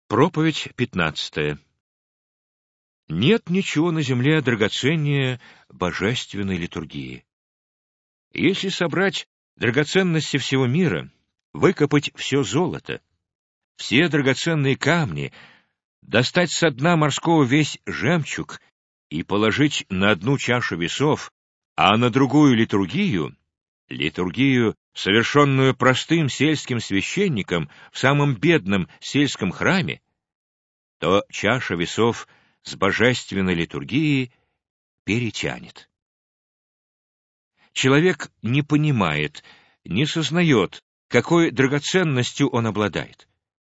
Проповедь 15. Нет ничего на земле драгоценнее божественной литургии. Если собрать драгоценности всего мира, выкопать все золото, все драгоценные камни, достать со дна морского весь жемчуг и положить на одну чашу весов, а на другую литургию, совершенную простым сельским священником в самом бедном сельском храме, то чаша весов с божественной литургией перетянет. Человек не понимает, не сознает, какой драгоценностью он обладает.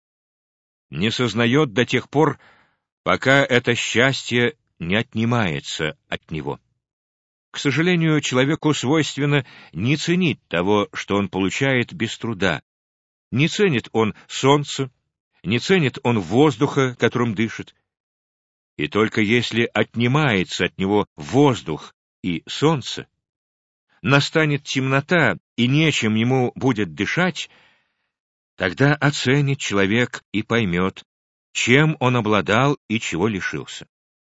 Не сознает до тех пор, пока это счастье не отнимается от него. К сожалению, человеку свойственно не ценить того, что он получает без труда. Не ценит он солнца, не ценит он воздуха, которым дышит. И только если отнимается от него воздух и солнце, настанет темнота и нечем ему будет дышать, тогда оценит человек и поймет, чем он обладал и чего лишился.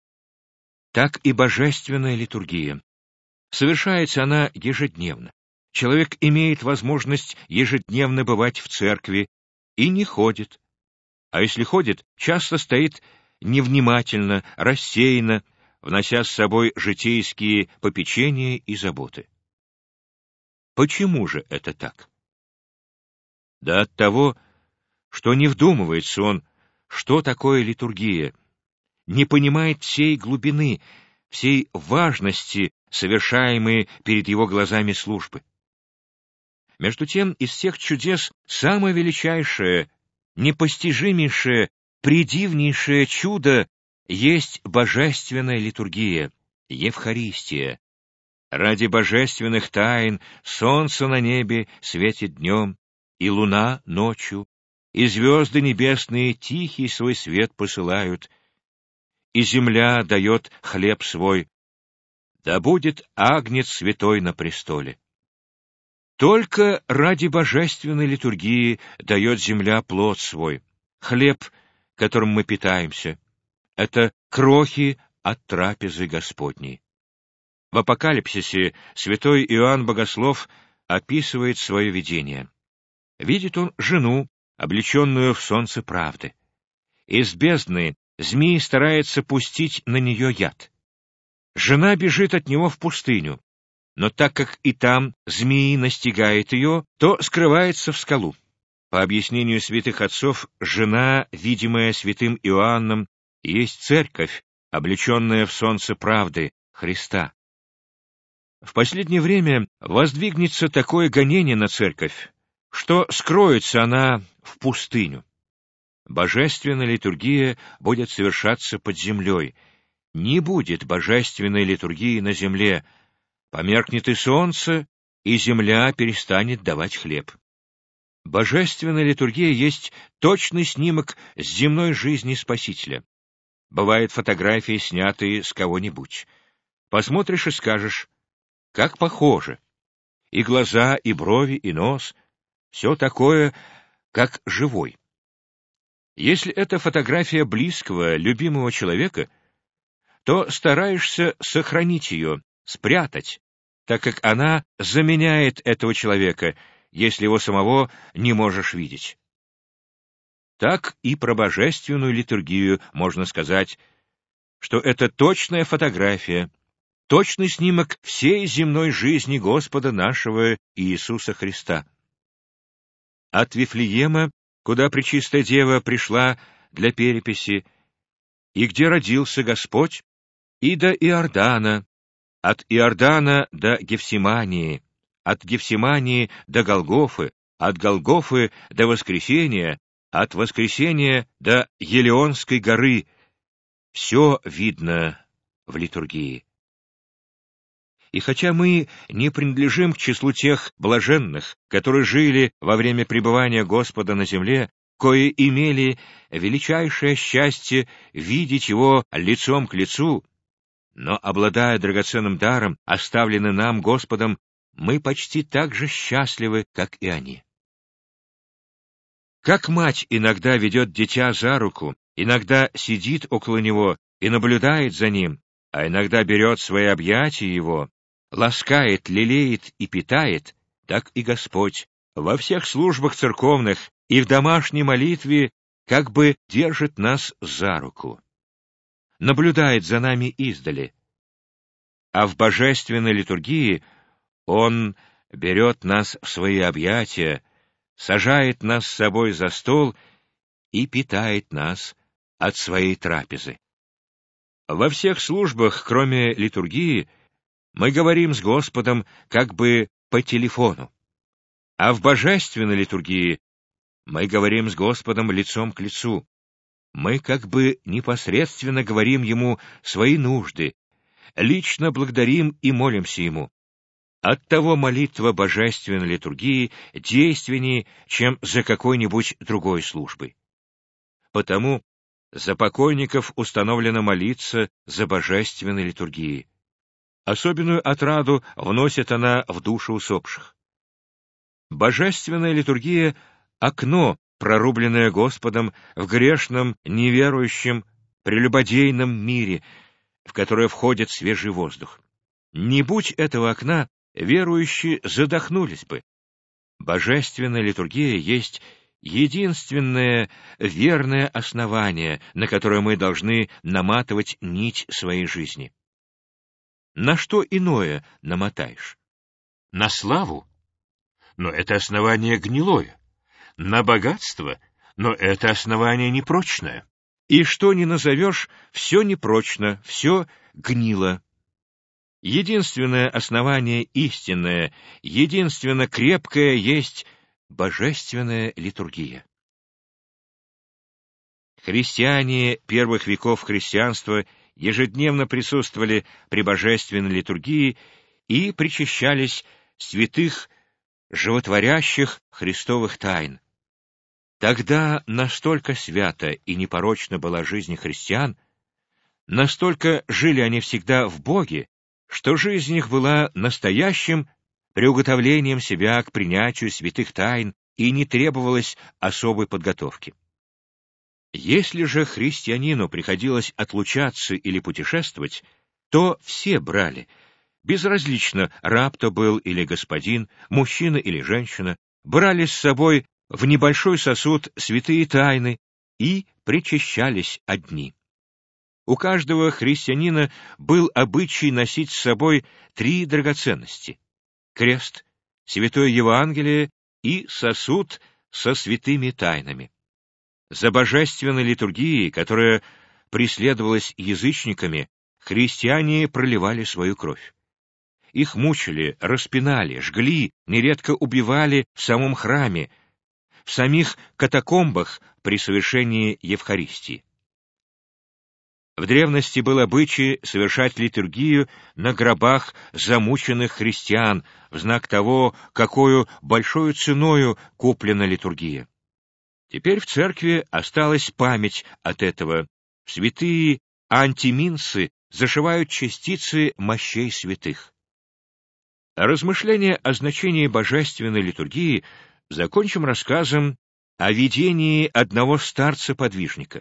Так и божественная литургия. Совершается она ежедневно. Человек имеет возможность ежедневно бывать в церкви и не ходит. А если ходит, часто стоит невнимательно, рассеянно, внося с собой житейские попечения и заботы. Почему же это так? Да от того, что не вдумывается он, что такое литургия, не понимает всей глубины, всей важности совершаемой перед его глазами службы. Между тем, из всех чудес самое величайшее, непостижимейшее, предивнейшее чудо есть божественная литургия, Евхаристия. Ради божественных тайн солнце на небе светит днем, и луна ночью, и звезды небесные тихий свой свет посылают, и земля дает хлеб свой, да будет агнец святой на престоле. Только ради божественной литургии дает земля плод свой, хлеб, которым мы питаемся. Это крохи от трапезы Господней. В Апокалипсисе святой Иоанн Богослов описывает свое видение. Видит он жену, облеченную в солнце правды. Из бездны змей старается пустить на нее яд. Жена бежит от него в пустыню, но так как и там змеи настигает ее, то скрывается в скалу. По объяснению святых отцов, жена, видимая святым Иоанном, есть церковь, облеченная в солнце правды, Христа. В последнее время воздвигнется такое гонение на церковь, что скроется она в пустыню. Божественная литургия будет совершаться под землей. Не будет божественной литургии на земле, померкнет и солнце, и земля перестанет давать хлеб. Божественная литургия есть точный снимок с земной жизни Спасителя. Бывают фотографии, снятые с кого-нибудь. Посмотришь и скажешь, как похоже. И глаза, и брови, и нос — все такое, как живой. Если это фотография близкого, любимого человека, то стараешься сохранить ее, спрятать, так как она заменяет этого человека, если его самого не можешь видеть. Так и про божественную литургию можно сказать, что это точная фотография, точный снимок всей земной жизни Господа нашего Иисуса Христа. От Вифлеема, куда Пречистая Дева пришла для переписи, и где родился Господь, и до Иордана, от Иордана до Гефсимании, от Гефсимании до Голгофы, от Голгофы до Воскресения, от Воскресения до Елеонской горы. Все видно в литургии. И хотя мы не принадлежим к числу тех блаженных, которые жили во время пребывания Господа на земле, кои имели величайшее счастье видеть Его лицом к лицу, но, обладая драгоценным даром, оставленным нам Господом, мы почти так же счастливы, как и они. Как мать иногда ведет дитя за руку иногда сидит около него и наблюдает за ним, а иногда берет в свои объятия его, ласкает, лелеет и питает, так и Господь во всех службах церковных и в домашней молитве как бы держит нас за руку, наблюдает за нами издали, а в божественной литургии Он берет нас в свои объятия, сажает нас с собой за стол и питает нас от своей трапезы. Во всех службах, кроме литургии, мы говорим с Господом как бы по телефону, а в божественной литургии мы говорим с Господом лицом к лицу. Мы как бы непосредственно говорим Ему свои нужды, лично благодарим и молимся Ему. Оттого молитва божественной литургии действеннее, чем за какой-нибудь другой службой. Потому за покойников установлено молиться за божественной литургией. Особенную отраду вносит она в души усопших. Божественная литургия — окно, прорубленное Господом в грешном, неверующем, прелюбодейном мире, в которое входит свежий воздух. Не будь этого окна, верующие задохнулись бы. Божественная литургия есть единственное верное основание, на которое мы должны наматывать нить своей жизни. На что иное намотаешь? На славу? Но это основание гнилое. На богатство? Но это основание непрочное. И что ни назовешь, все непрочно, все гнило. Единственное основание истинное, единственно крепкое есть божественная литургия. Христиане первых веков христианства ежедневно присутствовали при божественной литургии и причащались святых, животворящих Христовых тайн. Тогда настолько свята и непорочна была жизнь христиан, настолько жили они всегда в Боге, что жизнь их была настоящим приуготовлением себя к принятию святых тайн и не требовалось особой подготовки. Если же христианину приходилось отлучаться или путешествовать, то все брали, безразлично, раб то был или господин, мужчина или женщина, брали с собой в небольшой сосуд святые тайны и причащались одни. У каждого христианина был обычай носить с собой 3 драгоценности — крест, святое Евангелие и сосуд со святыми тайнами. За божественной литургией, которая преследовалась язычниками, христиане проливали свою кровь. Их мучили, распинали, жгли, нередко убивали в самом храме, в самих катакомбах при совершении Евхаристии. В древности был обычай совершать литургию на гробах замученных христиан в знак того, какою большою ценою куплена литургия. Теперь в церкви осталась память от этого. Святые антиминсы зашивают частицы мощей святых. Размышления о значении божественной литургии закончим рассказом о видении одного старца-подвижника.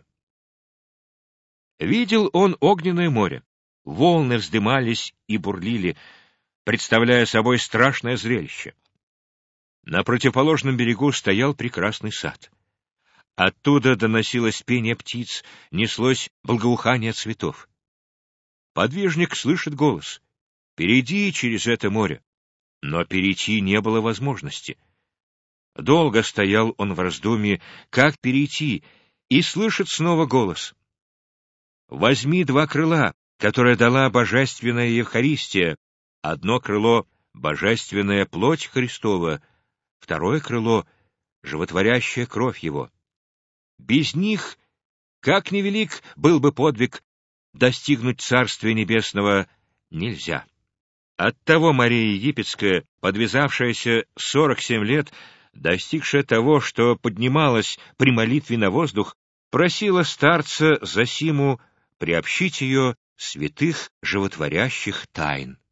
Видел он огненное море, волны вздымались и бурлили, представляя собой страшное зрелище. На противоположном берегу стоял прекрасный сад. Оттуда доносилось пение птиц, неслось благоухание цветов. Подвижник слышит голос: «Перейди через это море». Но перейти не было возможности. Долго стоял он в раздумье, как перейти, и слышит снова голос: «Возьми 2 крыла, которые дала божественная Евхаристия. Одно крыло — божественная плоть Христова, второе крыло — животворящая кровь Его. Без них, как невелик был бы подвиг, достигнуть Царствия Небесного нельзя». Оттого Мария Египетская, подвязавшаяся 47 лет, достигшая того, что поднималась при молитве на воздух, просила старца Зосиму приобщить ее святых животворящих тайн.